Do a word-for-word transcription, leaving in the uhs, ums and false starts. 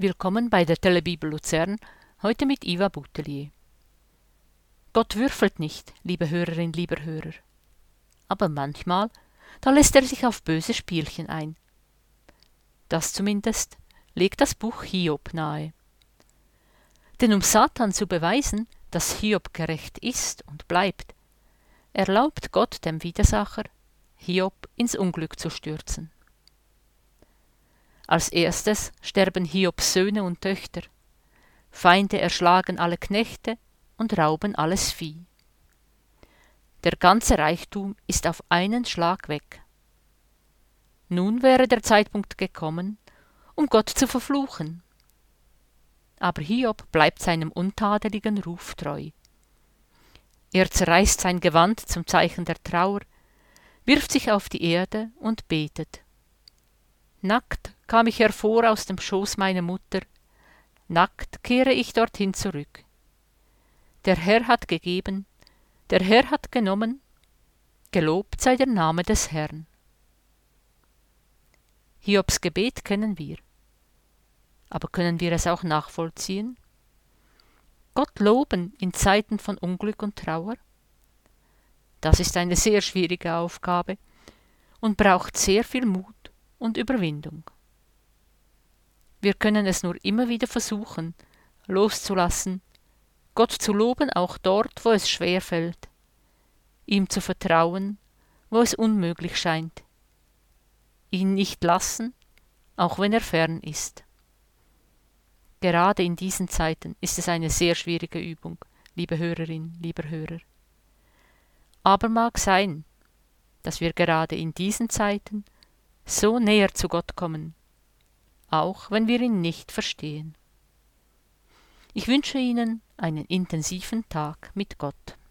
Willkommen bei der Telebibel Luzern, heute mit Iva Boutelier. Gott würfelt nicht, liebe Hörerin, lieber Hörer. Aber manchmal, da lässt er sich auf böse Spielchen ein. Das zumindest legt das Buch Hiob nahe. Denn um Satan zu beweisen, dass Hiob gerecht ist und bleibt, erlaubt Gott dem Widersacher, Hiob ins Unglück zu stürzen. Als erstes sterben Hiobs Söhne und Töchter. Feinde erschlagen alle Knechte und rauben alles Vieh. Der ganze Reichtum ist auf einen Schlag weg. Nun wäre der Zeitpunkt gekommen, um Gott zu verfluchen. Aber Hiob bleibt seinem untadeligen Ruf treu. Er zerreißt sein Gewand zum Zeichen der Trauer, wirft sich auf die Erde und betet. Nackt kam ich hervor aus dem Schoß meiner Mutter, nackt kehre ich dorthin zurück. Der Herr hat gegeben, der Herr hat genommen, gelobt sei der Name des Herrn. Hiobs Gebet kennen wir, aber können wir es auch nachvollziehen? Gott loben in Zeiten von Unglück und Trauer? Das ist eine sehr schwierige Aufgabe und braucht sehr viel Mut und Überwindung. Wir können es nur immer wieder versuchen, loszulassen, Gott zu loben auch dort, wo es schwer fällt, ihm zu vertrauen, wo es unmöglich scheint, ihn nicht lassen, auch wenn er fern ist. Gerade in diesen Zeiten ist es eine sehr schwierige Übung, liebe Hörerin, lieber Hörer. Aber mag sein, dass wir gerade in diesen Zeiten so näher zu Gott kommen, auch wenn wir ihn nicht verstehen. Ich wünsche Ihnen einen intensiven Tag mit Gott.